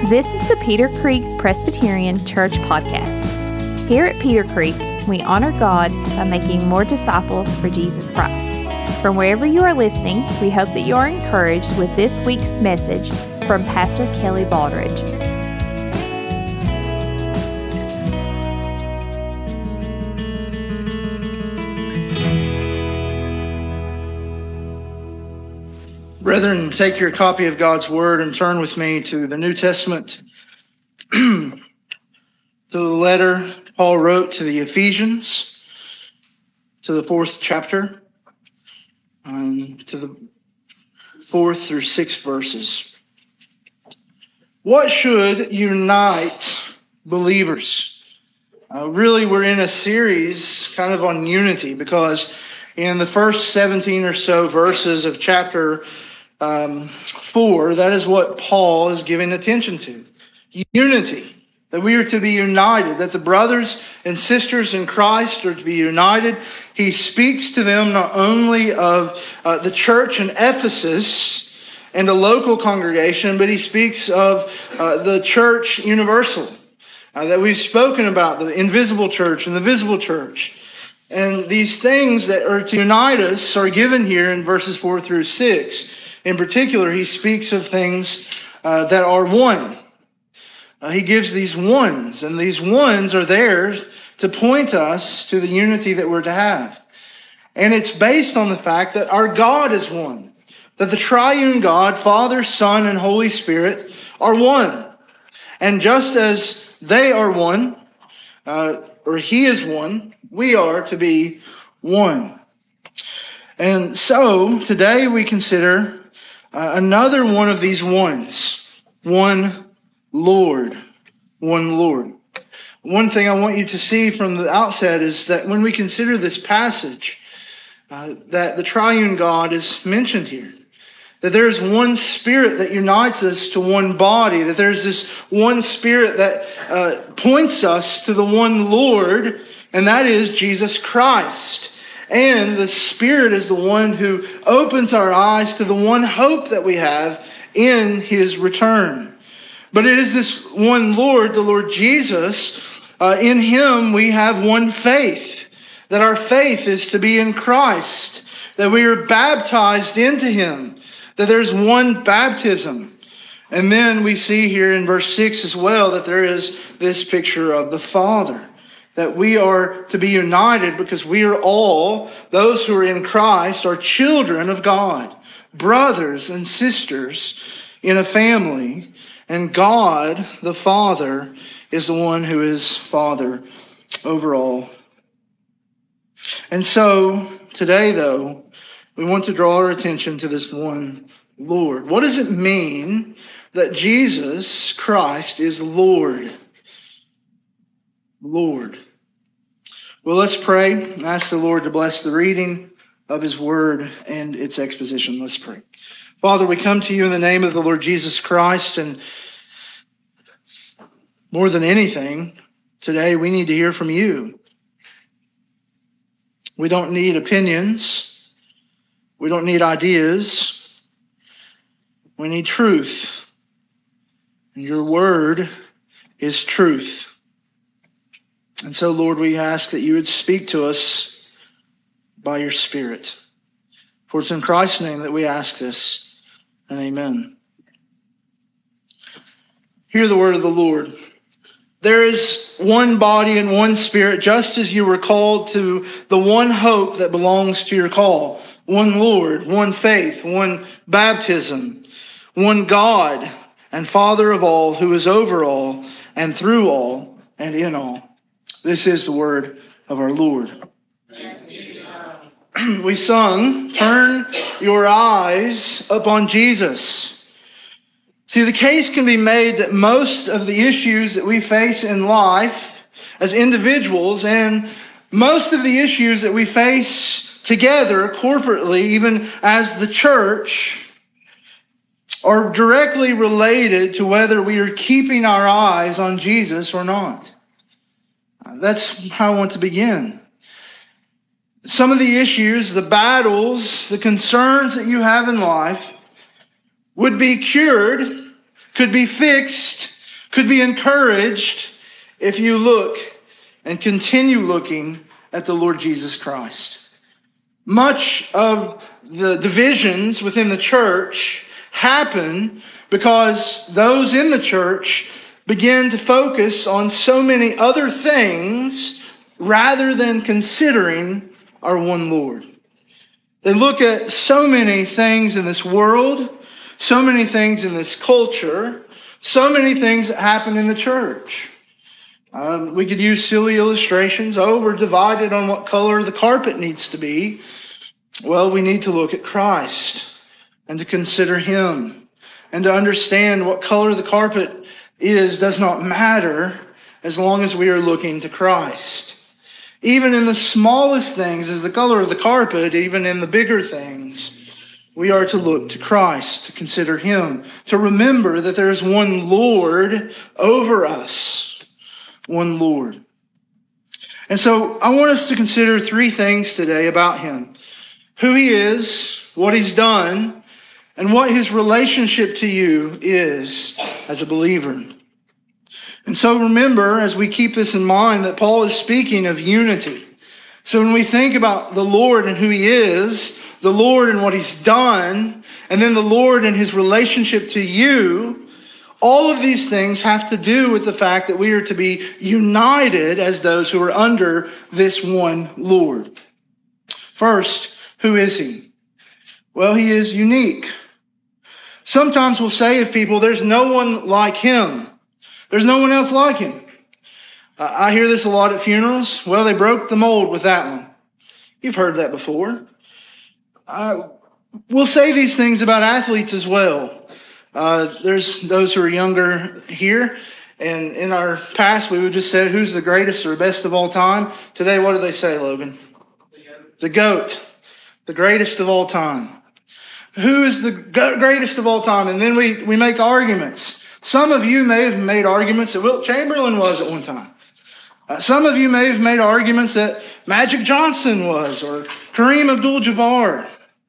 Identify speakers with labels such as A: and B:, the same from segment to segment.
A: This is the Peter Creek Presbyterian Church podcast. Here at Peter Creek, we honor God by making more disciples for Jesus Christ. From wherever you are listening, we hope that you are encouraged with this week's message from Pastor Kelly Baldridge.
B: Brethren, take your copy of God's Word and turn with me to the New Testament, to the letter Paul wrote to the Ephesians, to the 4th chapter, to the 4th through 6th verses. What should unite believers? Really, we're in a series kind of on unity, because in the first 17 or so verses of chapter 4, that is what Paul is giving attention to. Unity. That we are to be united. That the brothers and sisters in Christ are to be united. He speaks to them not only of the church in Ephesus and a local congregation, but he speaks of the church universal. That we've spoken about, the invisible church and the visible church. And these things that are to unite us are given here in verses 4 through 6. In particular, he speaks of things that are one. He gives these ones, and these ones are there to point us to the unity that we're to have. And it's based on the fact that our God is one. That the triune God, Father, Son, and Holy Spirit are one. And just as they are one, or he is one, we are to be one. And so today we consider another one of these ones. One Lord. One Lord. One thing I want you to see from the outset is that when we consider this passage, that the triune God is mentioned here. That there's one Spirit that unites us to one body. That there's this one Spirit that points us to the one Lord, and that is Jesus Christ. And the Spirit is the one who opens our eyes to the one hope that we have in his return. But it is this one Lord, the Lord Jesus. In him we have one faith. That our faith is to be in Christ. That we are baptized into him. That there's one baptism. And then we see here in verse 6 as well that there is this picture of the Father. That we are to be united because we are all, those who are in Christ, are children of God. Brothers and sisters in a family. And God, the Father, is the one who is Father over all. And so today, though, we want to draw our attention to this one Lord. What does it mean that Jesus Christ is Lord? Lord. Well, let's pray and ask the Lord to bless the reading of his word and its exposition. Let's pray. Father, we come to you in the name of the Lord Jesus Christ, and more than anything, today we need to hear from you. We don't need opinions. We don't need ideas. We need truth. And your word is truth. And so, Lord, we ask that you would speak to us by your Spirit. For it's in Christ's name that we ask this, and amen. Hear the word of the Lord. There is one body and one Spirit, just as you were called to the one hope that belongs to your call. One Lord, one faith, one baptism, one God and Father of all, who is over all and through all and in all. This is the word of our Lord. We sung, "Turn your eyes upon Jesus." See, the case can be made that most of the issues that we face in life as individuals, and most of the issues that we face together corporately, even as the church, are directly related to whether we are keeping our eyes on Jesus or not. That's how I want to begin. Some of the issues, the battles, the concerns that you have in life would be cured, could be fixed could be encouraged if you look and continue looking at the Lord Jesus Christ. Much of the divisions within the church happen because those in the church begin to focus on so many other things rather than considering our one Lord. They look at so many things in this world, so many things in this culture, so many things that happen in the church. We could use silly illustrations. Oh, we're divided on what color the carpet needs to be. Well, we need to look at Christ and to consider Him and to understand what color the carpet is does not matter as long as we are looking to Christ. Even in the smallest things as the color of the carpet, even in the bigger things, we are to look to Christ, to consider Him, to remember that there is one Lord over us, one Lord. And so I want us to consider three things today about Him: who He is, what He's done, and what His relationship to you is as a believer. And so remember, as we keep this in mind, that Paul is speaking of unity. So when we think about the Lord and who He is, the Lord and what He's done, and then the Lord and His relationship to you, all of these things have to do with the fact that we are to be united as those who are under this one Lord. First, who is He? Well, He is unique. Sometimes we'll say of people, there's no one like Him. There's no one else like Him. I hear this a lot at funerals. Well, they broke the mold with that one. You've heard that before. We'll say these things about athletes as well. There's those who are younger here, and in our past we would just say, who's the greatest or best of all time? Today, what do they say, Logan? The GOAT. The greatest of all time. Who is the greatest of all time? And then we make arguments. Some of you may have made arguments that Wilt Chamberlain was at one time. Some of you may have made arguments that Magic Johnson was, or Kareem Abdul-Jabbar.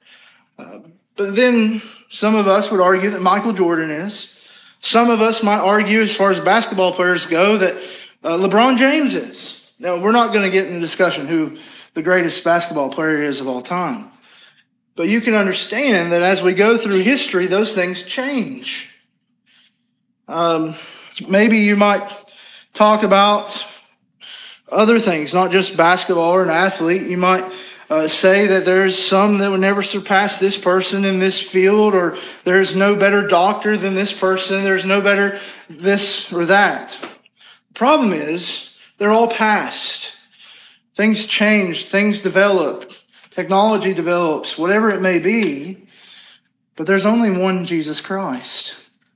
B: But then some of us would argue that Michael Jordan is. Some of us might argue, as far as basketball players go, that LeBron James is. Now, we're not going to get into discussion who the greatest basketball player is of all time. But you can understand that as we go through history, those things change. Maybe you might talk about other things, not just basketball or an athlete. You might say that there's some that would never surpass this person in this field, or there's no better doctor than this person. There's no better this or that. The problem is they're all past. Things change, things develop, technology develops, whatever it may be, but there's only one Jesus Christ.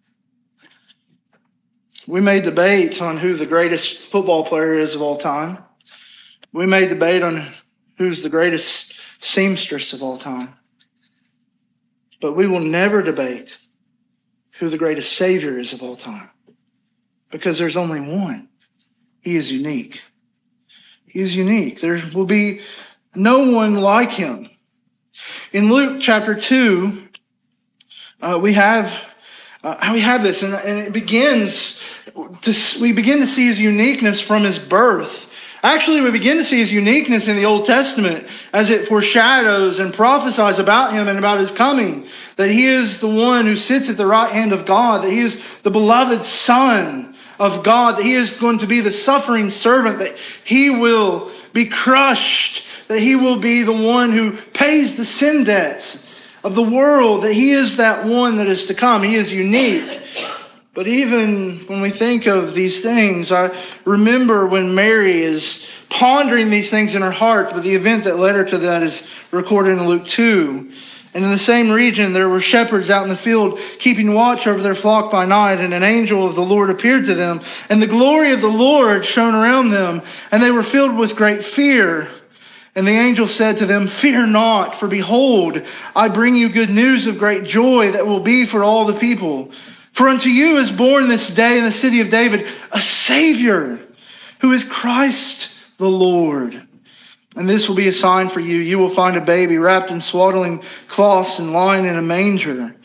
B: We may debate on who the greatest football player is of all time. We may debate on who's the greatest seamstress of all time. But we will never debate who the greatest Savior is of all time. Because there's only one. He is unique. He is unique. There will be no one like Him. In Luke chapter 2, we have this, and it begins. We begin to see His uniqueness from His birth. Actually, we begin to see His uniqueness in the Old Testament as it foreshadows and prophesies about Him and about His coming. That He is the one who sits at the right hand of God. That He is the beloved Son of God. That He is going to be the suffering servant. That He will be crushed. That He will be the one who pays the sin debts of the world. That He is that one that is to come. He is unique. But even when we think of these things, I remember when Mary is pondering these things in her heart, but the event that led her to that is recorded in Luke 2. And in the same region, there were shepherds out in the field keeping watch over their flock by night, and an angel of the Lord appeared to them, and the glory of the Lord shone around them, and they were filled with great fear. And the angel said to them, "Fear not, for behold, I bring you good news of great joy that will be for all the people. For unto you is born this day in the city of David a Savior, who is Christ the Lord. And this will be a sign for you. You will find a baby wrapped in swaddling cloths and lying in a manger."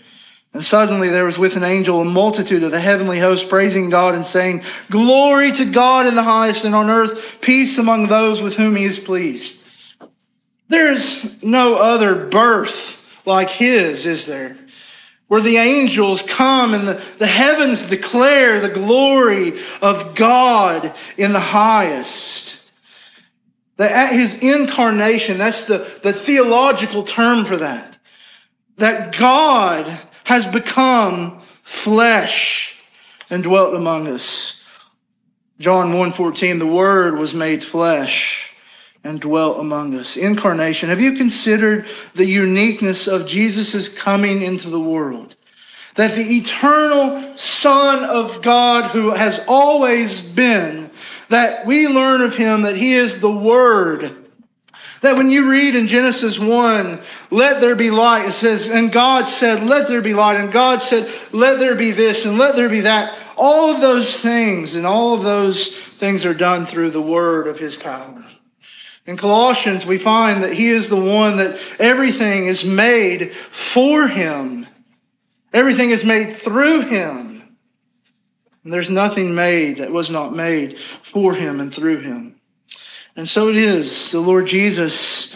B: And suddenly there was with an angel a multitude of the heavenly host praising God and saying, "Glory to God in the highest, and on earth peace among those with whom he is pleased." There is no other birth like his, is there? Where the angels come and the heavens declare the glory of God in the highest. That at his incarnation, that's the theological term for that. That God has become flesh and dwelt among us. John 1:14, the Word was made flesh and dwelt among us. Incarnation. Have you considered the uniqueness of Jesus' coming into the world? That the eternal Son of God, who has always been, that we learn of him that he is the Word. That when you read in Genesis 1, let there be light, it says, and God said, let there be light. And God said, let there be this and let there be that. All of those things and all of those things are done through the word of his power. In Colossians, we find that he is the one that everything is made for him. Everything is made through him. And there's nothing made that was not made for him and through him. And so it is, the Lord Jesus,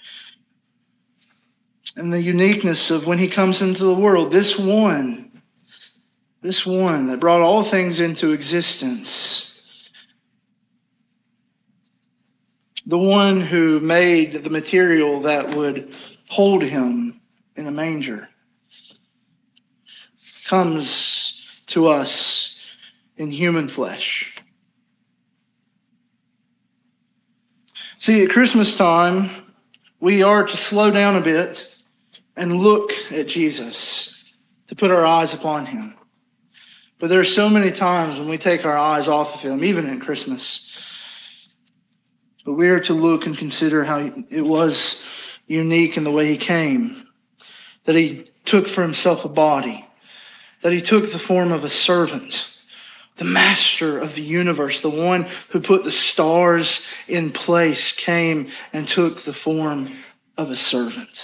B: and the uniqueness of when he comes into the world, this one that brought all things into existence, the one who made the material that would hold him in a manger, comes to us in human flesh. See, at Christmas time, we are to slow down a bit and look at Jesus, to put our eyes upon him. But there are so many times when we take our eyes off of him, even at Christmas. But we are to look and consider how it was unique in the way he came, that he took for himself a body, that he took the form of a servant, the master of the universe, the one who put the stars in place, came and took the form of a servant.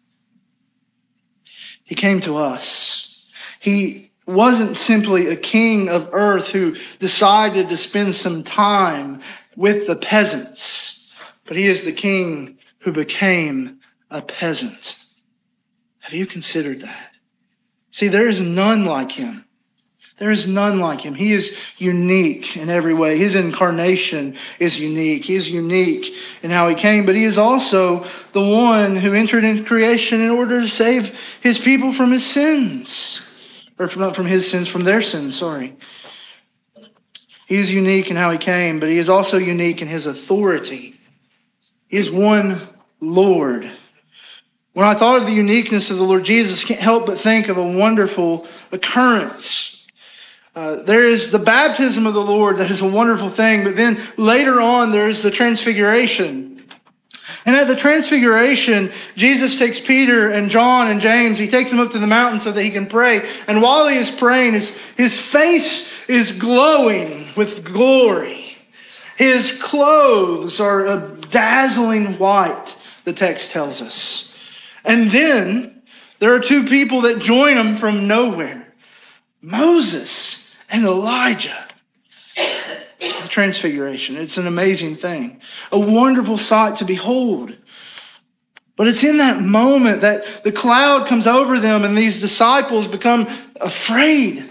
B: He came to us. He wasn't simply a king of earth who decided to spend some time with the peasants, but he is the king who became a peasant. Have you considered that? See, there is none like him. There is none like him. He is unique in every way. His incarnation is unique. He is unique in how he came, but he is also the one who entered into creation in order to save his people from his sins. Or not from his sins, from their sins, sorry. He is unique in how he came, but he is also unique in his authority. He is one Lord. When I thought of the uniqueness of the Lord Jesus, I can't help but think of a wonderful occurrence. There is the baptism of the Lord, that is a wonderful thing, but then later on there is the transfiguration. And at the transfiguration, Jesus takes Peter and John and James, he takes them up to the mountain so that he can pray. And while he is praying, his face is glowing with glory. His clothes are a dazzling white, the text tells us. And then there are two people that join him from nowhere. Moses and Elijah. The transfiguration. It's an amazing thing. A wonderful sight to behold. But it's in that moment that the cloud comes over them and these disciples become afraid.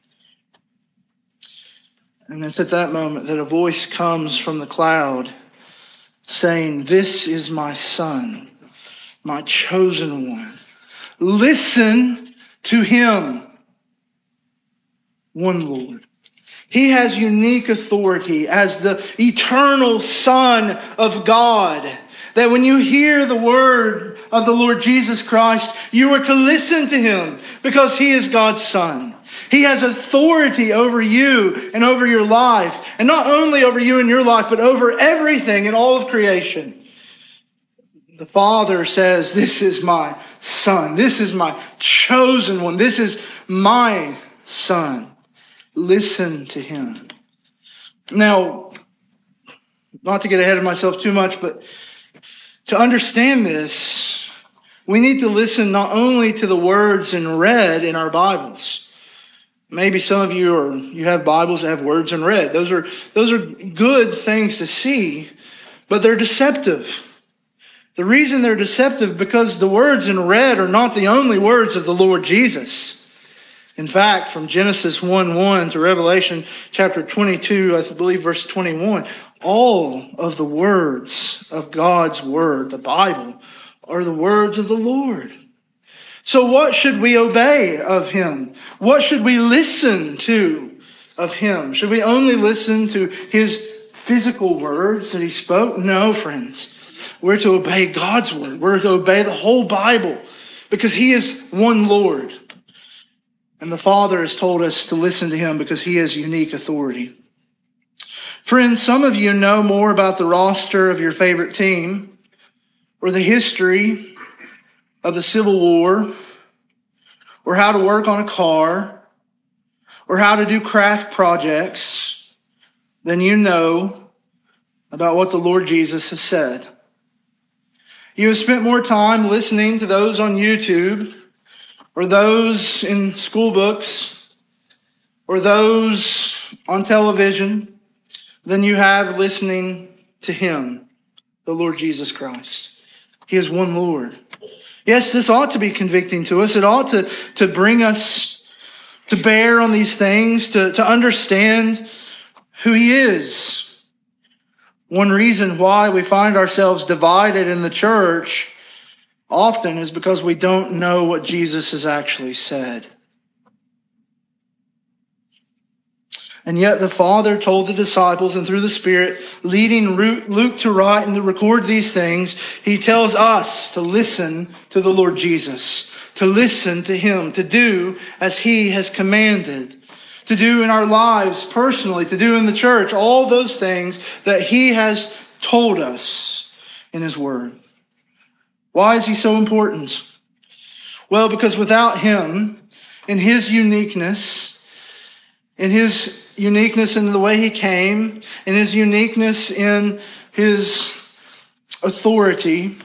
B: And it's at that moment that a voice comes from the cloud saying, "This is my son, my chosen one. Listen to him." One Lord. He has unique authority as the eternal Son of God. That when you hear the word of the Lord Jesus Christ, you are to listen to him because he is God's Son. He has authority over you and over your life. And not only over you and your life, but over everything in all of creation. The Father says, "This is my Son. This is my chosen one. This is my Son. Listen to him." Now, not to get ahead of myself too much, but to understand this, We need to listen not only to the words in red in our Bibles. Maybe some of you have Bibles that have words in red. Those are good things to see, but they're deceptive. The reason they're deceptive because the words in red are not the only words of the Lord Jesus. In fact, from Genesis 1:1 to Revelation chapter 22, I believe verse 21, all of the words of God's word, the Bible, are the words of the Lord. So what should we obey of him? What should we listen to of him? Should we only listen to his physical words that he spoke? No, friends. We're to obey God's word. We're to obey the whole Bible because he is one Lord. And the Father has told us to listen to him because he has unique authority. Friends, some of you know more about the roster of your favorite team or the history of the Civil War, or how to work on a car, or how to do craft projects, than you know about what the Lord Jesus has said. You have spent more time listening to those on YouTube, or those in school books, or those on television, than you have listening to him, the Lord Jesus Christ. He is one Lord. Yes, this ought to be convicting to us. It ought to bring us to bear on these things, to understand who he is. One reason why we find ourselves divided in the church often is because we don't know what Jesus has actually said. And yet the Father told the disciples, and through the Spirit, leading Luke to write and to record these things, he tells us to listen to the Lord Jesus, to listen to him, to do as he has commanded, to do in our lives personally, to do in the church, all those things that he has told us in his word. Why is he so important? Well, because without him, in his uniqueness in the way he came, in his uniqueness in his authority,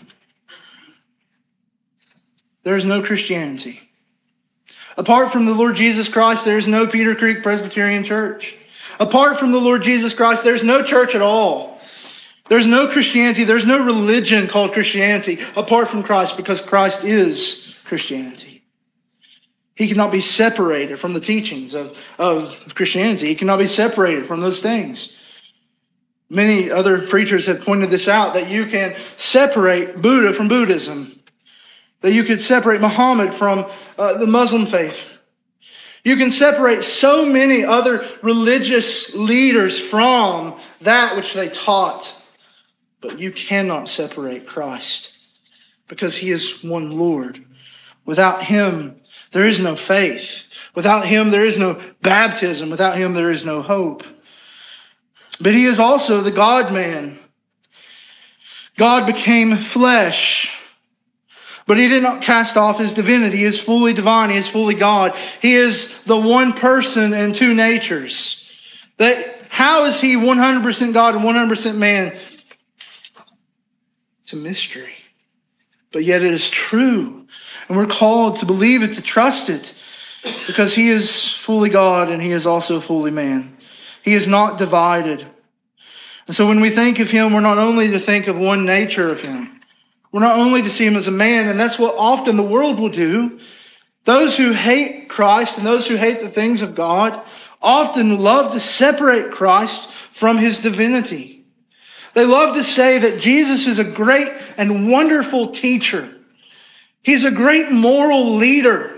B: there is no Christianity. Apart from the Lord Jesus Christ, there is no Peter Creek Presbyterian Church. Apart from the Lord Jesus Christ, there's no church at all. There's no Christianity. There's no religion called Christianity apart from Christ, because Christ is Christianity. He cannot be separated from the teachings of Christianity. He cannot be separated from those things. Many other preachers have pointed this out, that you can separate Buddha from Buddhism, that you could separate Muhammad from the Muslim faith. You can separate so many other religious leaders from that which they taught, but you cannot separate Christ because he is one Lord. Without him, there is no faith. Without him, there is no baptism. Without him, there is no hope. But he is also the God-man. God became flesh. But he did not cast off his divinity. He is fully divine. He is fully God. He is the one person and two natures. How is he 100% God and 100% man? It's a mystery. But yet it is true. And we're called to believe it, to trust it, because he is fully God and he is also fully man. He is not divided. And so when we think of him, we're not only to think of one nature of him. We're not only to see him as a man, and that's what often the world will do. Those who hate Christ and those who hate the things of God often love to separate Christ from his divinity. They love to say that Jesus is a great and wonderful teacher. He's a great moral leader.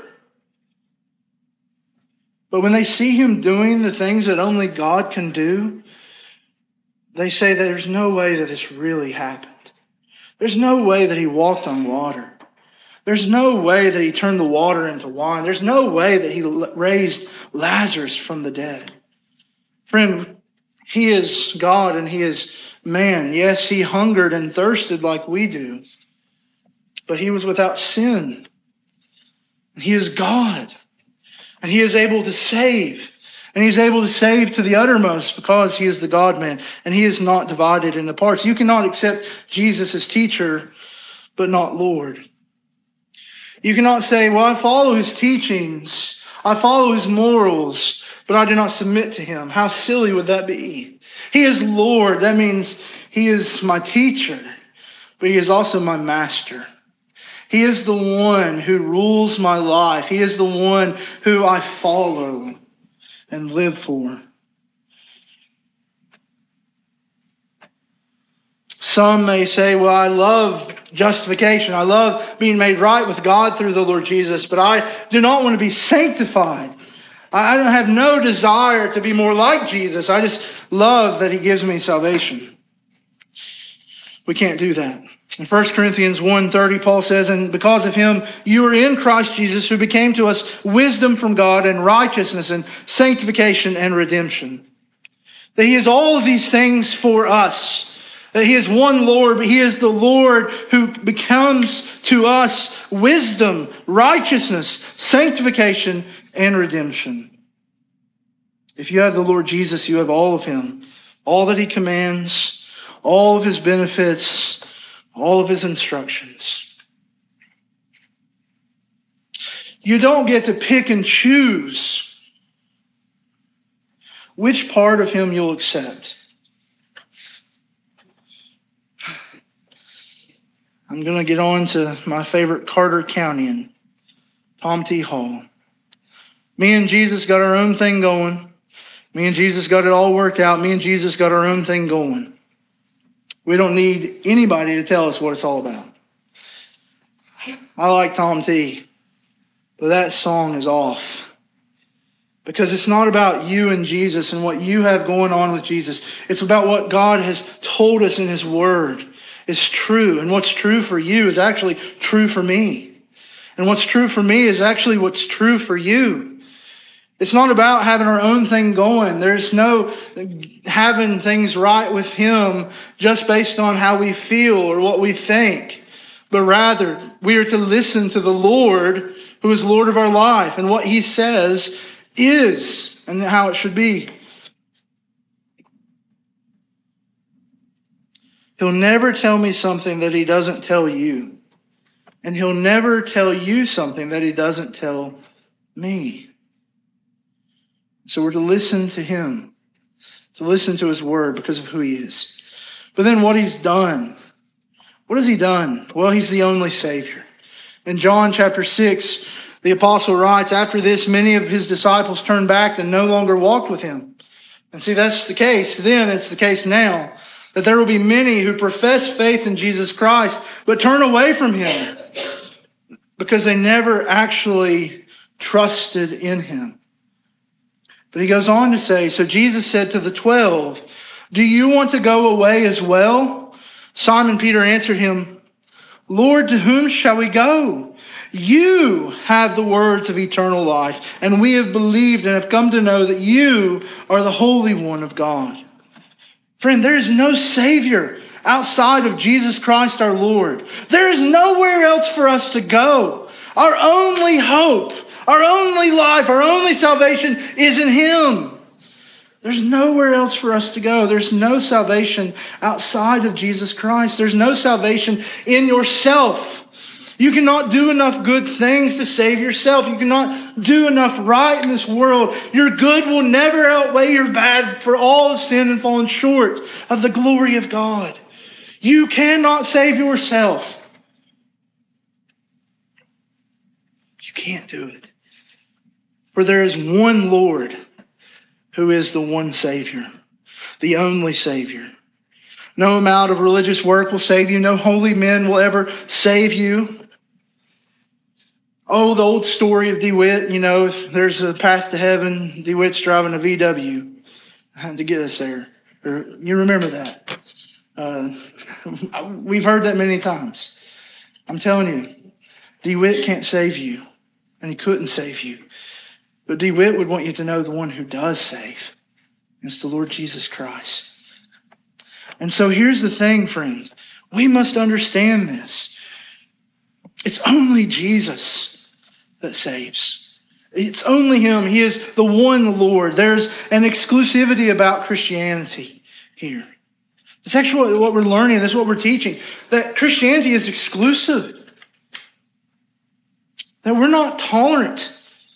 B: But when they see him doing the things that only God can do, they say that there's no way that this really happened. There's no way that he walked on water. There's no way that he turned the water into wine. There's no way that he raised Lazarus from the dead. Friend, he is God and he is man. Yes, he hungered and thirsted like we do. But he was without sin. He is God. And he is able to save. And he's able to save to the uttermost because he is the God-man. And he is not divided into parts. You cannot accept Jesus as teacher, but not Lord. You cannot say, well, I follow his teachings, I follow his morals, but I do not submit to him. How silly would that be? He is Lord. That means he is my teacher, but he is also my master. He is the one who rules my life. He is the one who I follow and live for. Some may say, well, I love justification. I love being made right with God through the Lord Jesus, but I do not want to be sanctified. I have no desire to be more like Jesus. I just love that he gives me salvation. We can't do that. In 1 Corinthians 1:30, Paul says, and because of him, you are in Christ Jesus, who became to us wisdom from God and righteousness and sanctification and redemption. That he is all of these things for us. That he is one Lord, but he is the Lord who becomes to us wisdom, righteousness, sanctification, and redemption. If you have the Lord Jesus, you have all of him. All that he commands, all of his benefits, all of his instructions. You don't get to pick and choose which part of him you'll accept. I'm going to get on to my favorite Carter Countyan, Tom T. Hall. Me and Jesus got our own thing going. Me and Jesus got it all worked out. Me and Jesus got our own thing going. We don't need anybody to tell us what it's all about. I like Tom T., but that song is off. Because it's not about you and Jesus and what you have going on with Jesus. It's about what God has told us in his word is true. And what's true for you is actually true for me. And what's true for me is actually what's true for you. It's not about having our own thing going. There's no having things right with him just based on how we feel or what we think. But rather, we are to listen to the Lord, who is Lord of our life, and what he says is and how it should be. He'll never tell me something that he doesn't tell you. And he'll never tell you something that he doesn't tell me. So we're to listen to him, to listen to his word because of who he is. But then what he's done. What has he done? Well, he's the only Savior. In John chapter 6, the apostle writes, after this, many of his disciples turned back and no longer walked with him. And see, that's the case then, it's the case now. That there will be many who profess faith in Jesus Christ, but turn away from him because they never actually trusted in him. But he goes on to say, so Jesus said to the 12, do you want to go away as well? Simon Peter answered him, Lord, to whom shall we go? You have the words of eternal life, and we have believed and have come to know that you are the Holy One of God. Friend, there is no Savior outside of Jesus Christ our Lord. There is nowhere else for us to go. Our only hope, our only life, our only salvation is in him. There's nowhere else for us to go. There's no salvation outside of Jesus Christ. There's no salvation in yourself. You cannot do enough good things to save yourself. You cannot do enough right in this world. Your good will never outweigh your bad, for all have sinned and fallen short of the glory of God. You cannot save yourself. You can't do it. For there is one Lord who is the one Savior, the only Savior. No amount of religious work will save you. No holy men will ever save you. Oh, the old story of DeWitt, if there's a path to heaven, DeWitt's driving a VW to get us there. You remember that. We've heard that many times. I'm telling you, DeWitt can't save you, and he couldn't save you. But DeWitt would want you to know the one who does save. It's the Lord Jesus Christ. And so here's the thing, friends. We must understand this. It's only Jesus that saves. It's only him. He is the one Lord. There's an exclusivity about Christianity here. It's actually what we're learning. This is what we're teaching. That Christianity is exclusive. that we're not tolerant.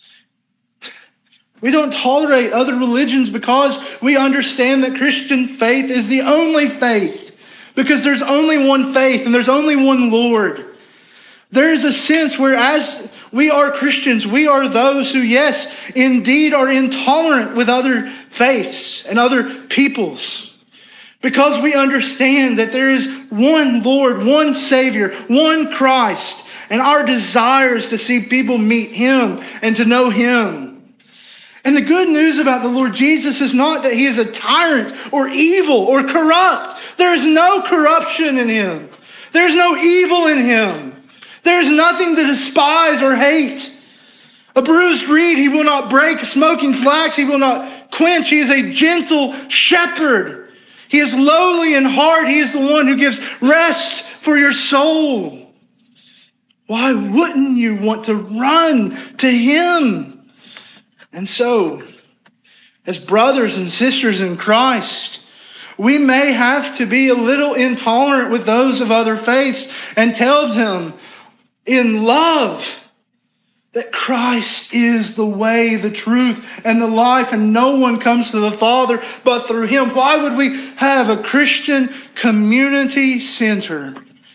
B: We don't tolerate other religions because we understand that Christian faith is the only faith. Because there's only one faith and there's only one Lord. There is a sense where as we are Christians, we are those who, yes, indeed are intolerant with other faiths and other peoples. Because we understand that there is one Lord, one Savior, one Christ. And our desire is to see people meet Him and to know Him. And the good news about the Lord Jesus is not that He is a tyrant or evil or corrupt. There is no corruption in Him. There's no evil in Him. There's nothing to despise or hate. A bruised reed He will not break. A smoking flax He will not quench. He is a gentle shepherd. He is lowly in heart. He is the one who gives rest for your soul. Why wouldn't you want to run to Him? And so, as brothers and sisters in Christ, we may have to be a little intolerant with those of other faiths and tell them in love that Christ is the way, the truth, and the life, and no one comes to the Father but through Him. Why would we have a Christian community center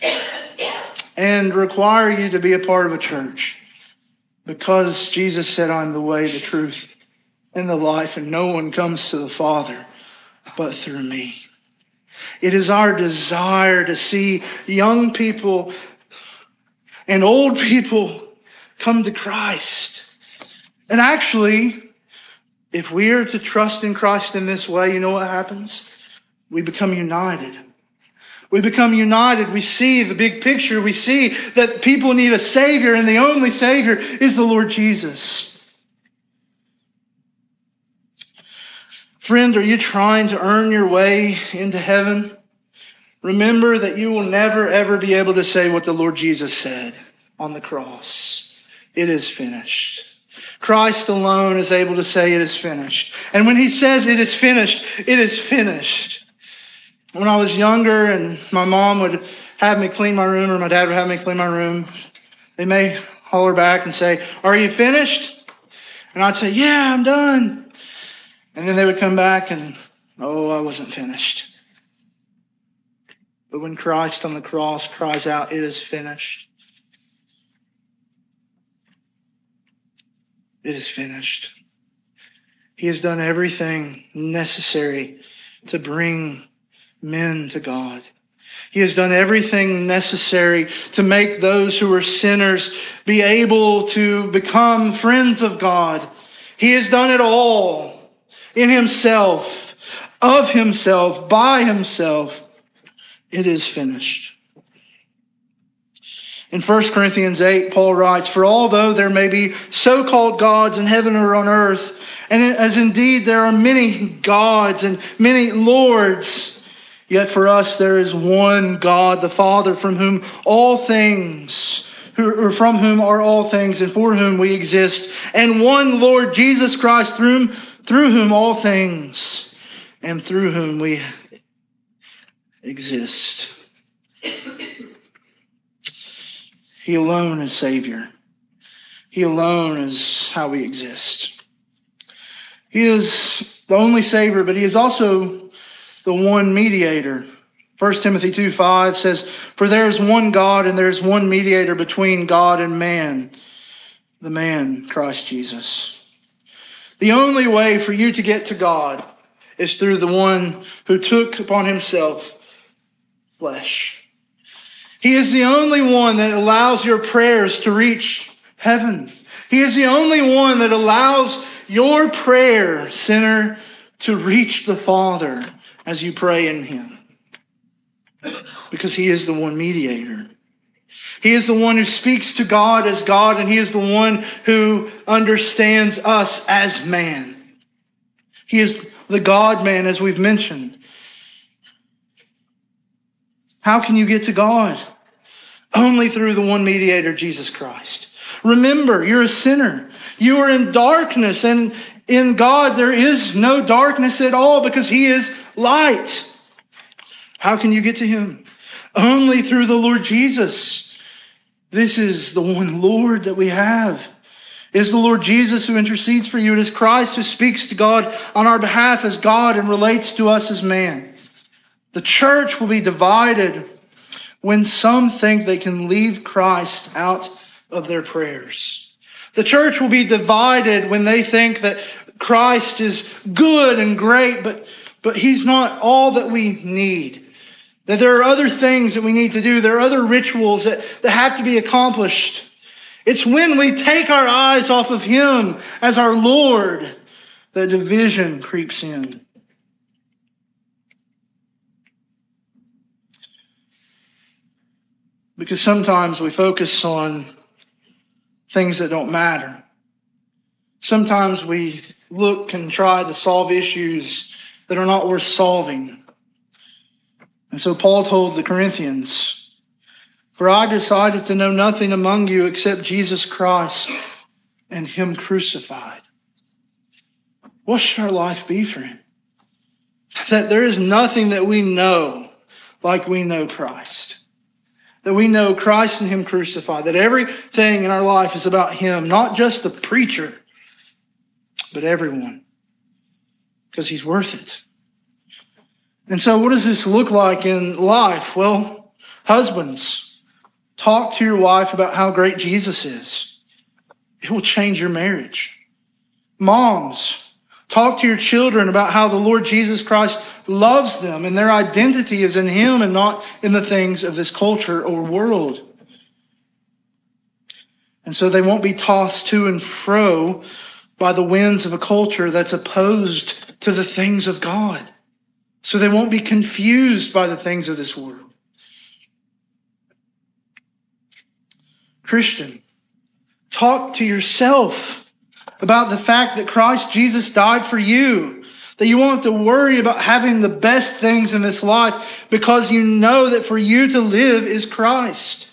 B: and require you to be a part of a church? Because Jesus said, I'm the way, the truth, and the life, and no one comes to the Father but through me. It is our desire to see young people and old people come to Christ. And actually, if we are to trust in Christ in this way, you know what happens? We become united. We become united. We see the big picture. We see that people need a Savior, and the only Savior is the Lord Jesus. Friend, are you trying to earn your way into heaven? Remember that you will never, ever be able to say what the Lord Jesus said on the cross. It is finished. Christ alone is able to say it is finished. And when He says it is finished, it is finished. When I was younger and my mom would have me clean my room or my dad would have me clean my room, they may holler back and say, are you finished? And I'd say, yeah, I'm done. And then they would come back and, oh, I wasn't finished. But when Christ on the cross cries out, it is finished. It is finished. He has done everything necessary to bring men to God. He has done everything necessary to make those who are sinners be able to become friends of God. He has done it all in Himself, of Himself, by Himself. It is finished. In 1 Corinthians 8, Paul writes, for although there may be so-called gods in heaven or on earth, and as indeed there are many gods and many lords, yet for us there is one God, the Father, from whom all things, from whom are all things, and for whom we exist, and one Lord Jesus Christ, through whom all things, and through whom we exist. He alone is Savior. He alone is how we exist. He is the only Savior, but He is also the one mediator. 1 Timothy 2:5 says, for there is one God and there is one mediator between God and man, the man, Christ Jesus. The only way for you to get to God is through the one who took upon Himself flesh. He is the only one that allows your prayers to reach heaven. He is the only one that allows your prayer, sinner, to reach the Father as you pray in Him. Because He is the one mediator. He is the one who speaks to God as God, and He is the one who understands us as man. He is the God-man, as we've mentioned. How can you get to God? Only through the one mediator, Jesus Christ. Remember, you're a sinner. You are in darkness, and in God there is no darkness at all because He is light. How can you get to Him? Only through the Lord Jesus. This is the one Lord that we have. It is the Lord Jesus who intercedes for you. It is Christ who speaks to God on our behalf as God and relates to us as man. The church will be divided when some think they can leave Christ out of their prayers. The church will be divided when they think that Christ is good and great, but he's not all that we need. That there are other things that we need to do. There are other rituals that have to be accomplished. It's when we take our eyes off of him as our Lord that division creeps in. Because sometimes we focus on things that don't matter. Sometimes we look and try to solve issues that are not worth solving. And so Paul told the Corinthians, "For I decided to know nothing among you except Jesus Christ and him crucified." What should our life be, friend? That there is nothing that we know like we know Christ. That we know Christ and him crucified. That everything in our life is about him, not just the preacher, but everyone. Because he's worth it. And so what does this look like in life? Well, husbands, talk to your wife about how great Jesus is. It will change your marriage. Moms, talk to your children about how the Lord Jesus Christ loves them and their identity is in him and not in the things of this culture or world. And so they won't be tossed to and fro by the winds of a culture that's opposed to the things of God. So they won't be confused by the things of this world. Christian, talk to yourself about the fact that Christ Jesus died for you. That you won't have to worry about having the best things in this life because you know that for you to live is Christ.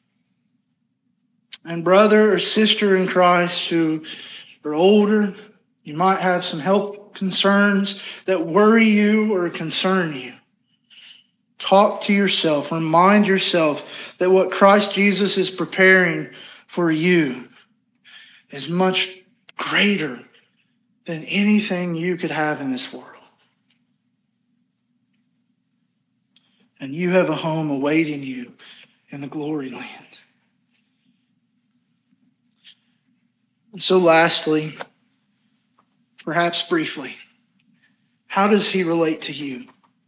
B: And brother or sister in Christ who are older, you might have some health concerns that worry you or concern you. Talk to yourself. Remind yourself that what Christ Jesus is preparing for you is much greater than anything you could have in this world. And you have a home awaiting you in the glory land. And so lastly, perhaps briefly, how does he relate to you?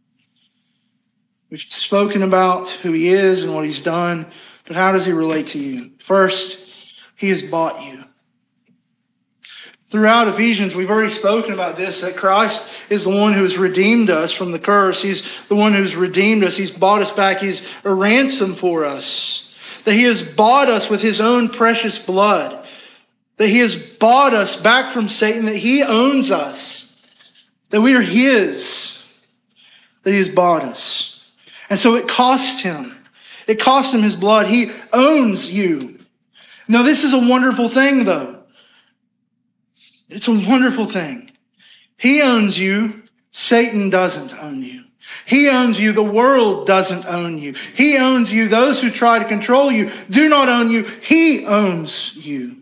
B: We've spoken about who he is and what he's done, but how does he relate to you? First, he has bought you. Throughout Ephesians, we've already spoken about this, that Christ is the one who has redeemed us from the curse. He's the one who's redeemed us. He's bought us back. He's a ransom for us. That he has bought us with his own precious blood. That he has bought us back from Satan. That he owns us. That we are his. That he has bought us. And so it cost him. It cost him his blood. He owns you. Now this is a wonderful thing though. It's a wonderful thing. He owns you. Satan doesn't own you. He owns you. The world doesn't own you. He owns you. Those who try to control you do not own you. He owns you.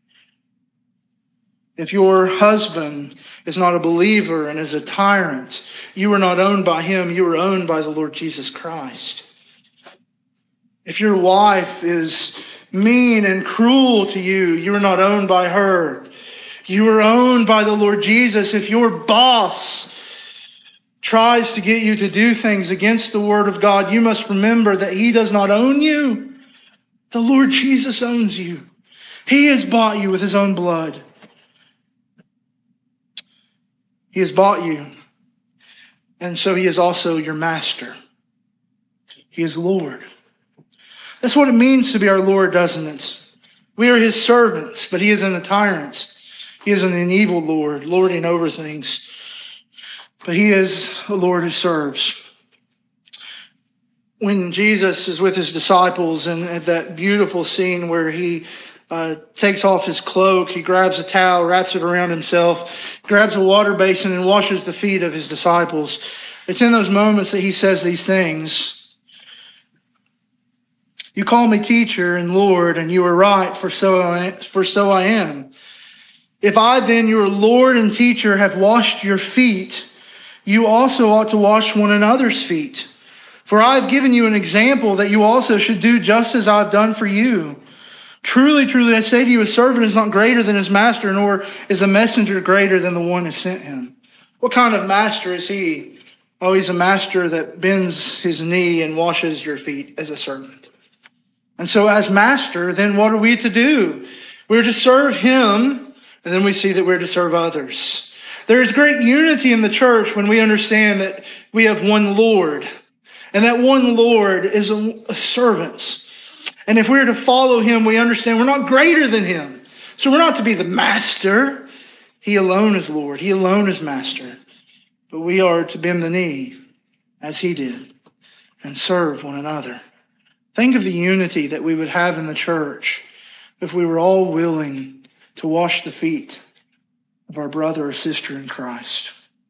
B: If your husband is not a believer and is a tyrant, you are not owned by him. You are owned by the Lord Jesus Christ. If your wife is mean and cruel to you, you are not owned by her. You are owned by the Lord Jesus. If your boss tries to get you to do things against the word of God, you must remember that he does not own you. The Lord Jesus owns you. He has bought you with his own blood. He has bought you. And so he is also your master. He is Lord. That's what it means to be our Lord, doesn't it? We are his servants, but he isn't a tyrant. He isn't an evil Lord, lording over things. But he is a Lord who serves. When Jesus is with his disciples and at that beautiful scene where he takes off his cloak, he grabs a towel, wraps it around himself, grabs a water basin and washes the feet of his disciples. It's in those moments that he says these things. You call me teacher and Lord, and you are right, for so I am. If I then, your Lord and teacher, have washed your feet, you also ought to wash one another's feet. For I have given you an example that you also should do just as I have done for you. Truly, truly, I say to you, a servant is not greater than his master, nor is a messenger greater than the one who sent him. What kind of master is he? Oh, he's a master that bends his knee and washes your feet as a servant. And so as master, then what are we to do? We're to serve him, and then we see that we're to serve others. There is great unity in the church when we understand that we have one Lord, and that one Lord is a servant. And if we're to follow him, we understand we're not greater than him. So we're not to be the master. He alone is Lord. He alone is master. But we are to bend the knee as he did and serve one another. Think of the unity that we would have in the church if we were all willing to wash the feet of our brother or sister in Christ.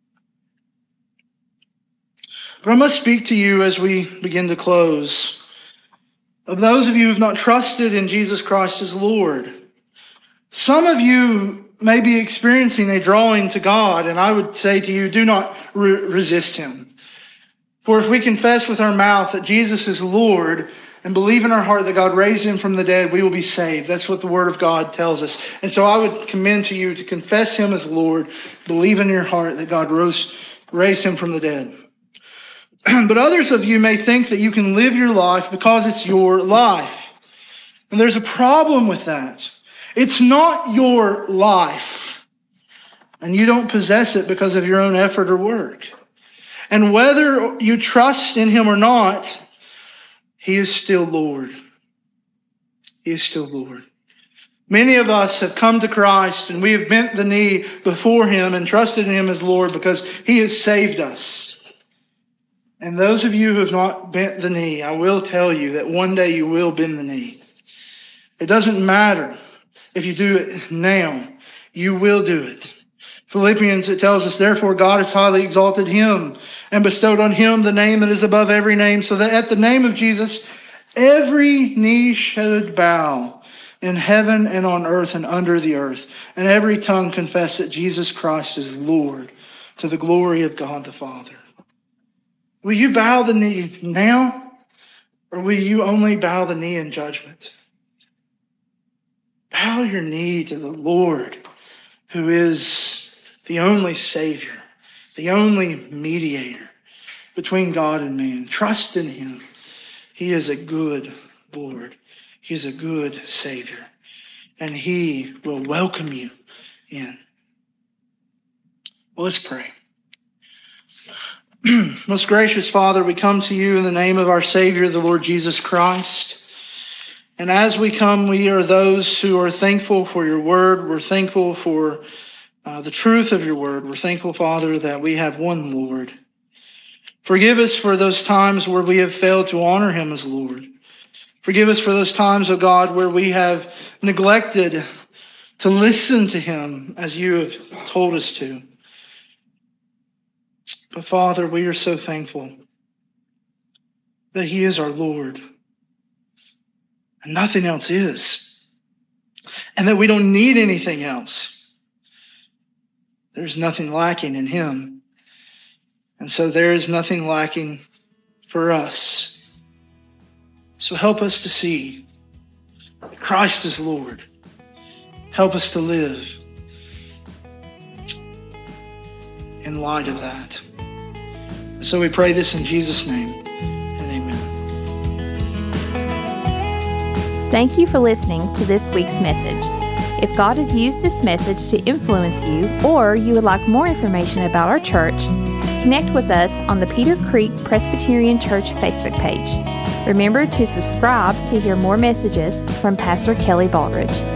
B: But I must speak to you as we begin to close of those of you who have not trusted in Jesus Christ as Lord. Some of you may be experiencing a drawing to God, and I would say to you, do not resist him. For if we confess with our mouth that Jesus is Lord and believe in our heart that God raised him from the dead, we will be saved. That's what the word of God tells us. And so I would commend to you to confess him as Lord, believe in your heart that God raised him from the dead. But others of you may think that you can live your life because it's your life. And there's a problem with that. It's not your life. And you don't possess it because of your own effort or work. And whether you trust in him or not, he is still Lord. He is still Lord. Many of us have come to Christ and we have bent the knee before him and trusted in him as Lord because he has saved us. And those of you who have not bent the knee, I will tell you that one day you will bend the knee. It doesn't matter if you do it now, you will do it. Philippians, it tells us, therefore God has highly exalted him and bestowed on him the name that is above every name, so that at the name of Jesus, every knee should bow in heaven and on earth and under the earth, and every tongue confess that Jesus Christ is Lord, to the glory of God the Father. Will you bow the knee now, or will you only bow the knee in judgment? Bow your knee to the Lord, who is the only Savior, the only mediator between God and man. Trust in him. He is a good Lord. He is a good Savior. And he will welcome you in. Well, let's pray. Most gracious Father, we come to you in the name of our Savior, the Lord Jesus Christ. And as we come, we are those who are thankful for your word. We're thankful for the truth of your word. We're thankful, Father, that we have one Lord. Forgive us for those times where we have failed to honor him as Lord. Forgive us for those times, O God, where we have neglected to listen to him as you have told us to. But Father, we are so thankful that he is our Lord and nothing else is, and that we don't need anything else. There's nothing lacking in him. And so there is nothing lacking for us. So help us to see that Christ is Lord. Help us to live in light of that. So we pray this in Jesus' name, and amen.
A: Thank you for listening to this week's message. If God has used this message to influence you, or you would like more information about our church, connect with us on the Peter Creek Presbyterian Church Facebook page. Remember to subscribe to hear more messages from Pastor Kelly Baldridge.